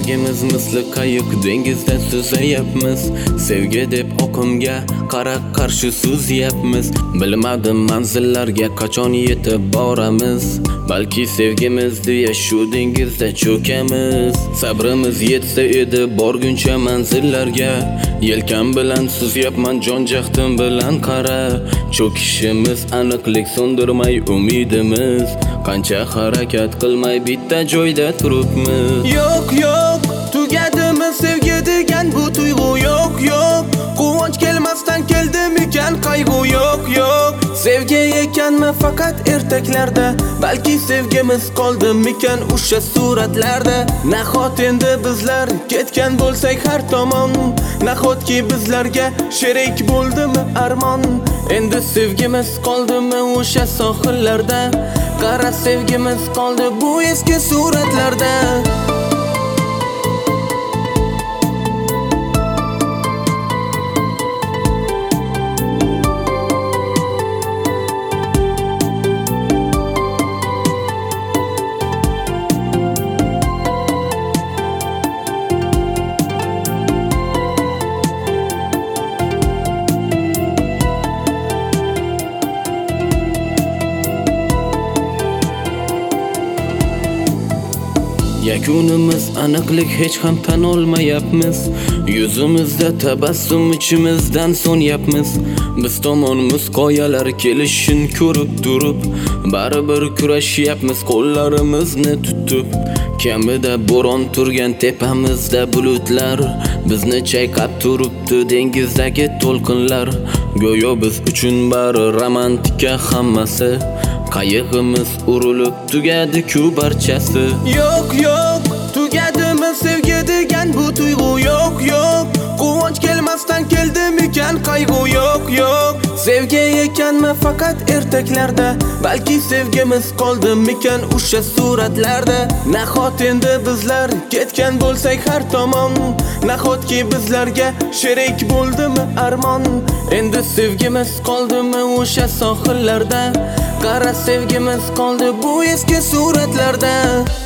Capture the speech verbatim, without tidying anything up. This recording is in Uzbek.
Sevgimiz misli qayiq dengizda suzayapmiz. Sevgi deb oqimga qara qarshi suzyapmiz. Bilmadim manzillarga qachon yetib boramiz. Balki sevgimiz deya shu dengizda cho'kamiz. Sabrimiz yetsa edi borguncha manzillarga. Yelkan bilan suzyapman jon jahdim bilan qara. Cho'kishimiz aniqlik so'ndirmay umidimiz. Qancha harakat qilmay bitta joyda turibmiz. Yo'q yo'q, tugadimi sevgi degan bu tuyg'u? Yo'q yo'q, quvonch kelmasdan keldimikan qayg'u? Yo'q yo'q, sevgi ekanmi faqat ertaklarda? Balki sevgimiz qoldimikan o'sha suratlarda? Nahot endi bizlar ketgan bo'lsak har tomon? Nahotki bizlarga sherik bo'ldimi armon? Endi sevgimiz qoldimi o'sha sohillarda? Qara sevgimiz qoldi bu eski suratlarda. Yakunimiz aniqlik hech ham tan olmayapmiz. Yuzimizda tabassum ichimizdan so'nyapmiz. Biz tomonimiz qoyalar kelishin ko'rib turib, baribir kurashyapmiz qo'llarimizni tutib. Kamida bo'ron turgan tepamizda bulutlar, bizni chayqab turibdi dengizdagi to'lqinlar. Go'yo biz uchun bari romantika hammasi. Qayig'imiz urilib tugadi-ku barchasi. Yo'q yo'q, tugadimi sevgi degan bu tuyg'u? Yo'q yo'q, quvonch kelmasdan keldimikan qayg'u? Yo'q yo'q, sevgi ekanmi faqat ertaklarda? Balki sevgimiz qoldimikan o'sha suratlarda? Nahot endi bizlar ketgan bo'lsak har tomon? Nahotki bizlarga sherik bo'ldimi armon? Endi sevgimiz qoldimi o'sha sohillarda? Qara sevgimiz qoldi bu eski suratlarda.